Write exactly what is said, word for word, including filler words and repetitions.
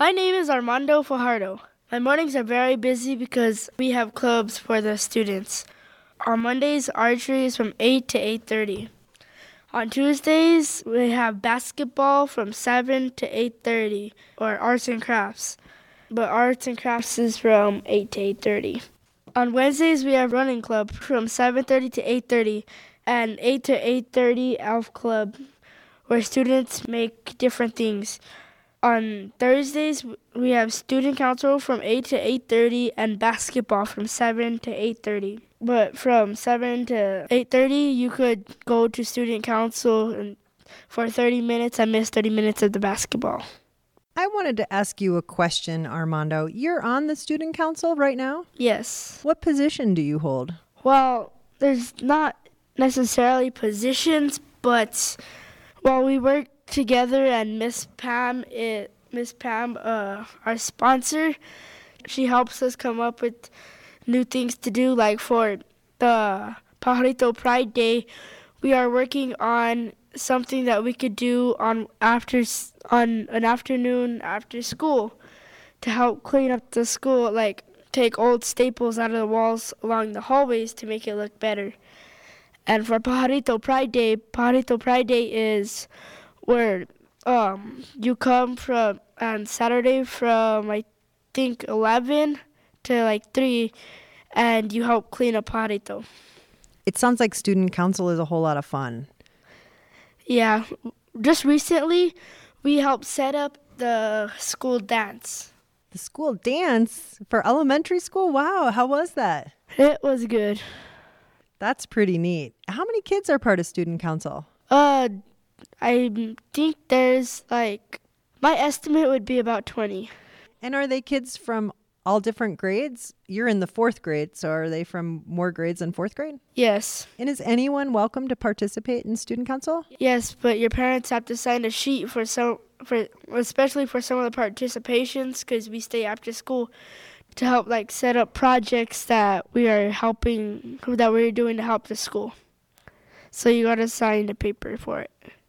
My name is Armando Fajardo. My mornings are very busy because we have clubs for the students. On Mondays, archery is from eight to eight thirty. On Tuesdays, we have basketball from seven to eight thirty, or arts and crafts. But arts and crafts is from eight to eight thirty. On Wednesdays, we have running club from seven thirty to eight thirty, and eight to eight thirty elf club, where students make different things. On Thursdays, we have student council from eight to eight thirty and basketball from seven to eight thirty. But from seven to eight thirty, you could go to student council and for thirty minutes and miss thirty minutes of the basketball. I wanted to ask you a question, Armando. You're on the student council right now? Yes. What position do you hold? Well, there's not necessarily positions, but while we work together, and Miss Pam, it, Miss Pam, uh, our sponsor, she helps us come up with new things to do. Like for the Pajarito Pride Day, we are working on something that we could do on after on an afternoon after school to help clean up the school, like take old staples out of the walls along the hallways to make it look better. And for Pajarito Pride Day, Pajarito Pride Day is where um, you come from on Saturday from, I think, eleven to like three, and you help clean up Pajarito. It sounds like student council is a whole lot of fun. Yeah. Just recently, we helped set up the school dance. The school dance for elementary school? Wow, how was that? It was good. That's pretty neat. How many kids are part of student council? Uh, I think there's like, my estimate would be about twenty. And are they kids from all different grades? You're in the fourth grade, so are they from more grades than fourth grade? Yes. And is anyone welcome to participate in student council? Yes, but your parents have to sign a sheet for some, for especially for some of the participations, because we stay after school to help like set up projects that we are helping, that we're doing to help the school. So you gotta sign the paper for it.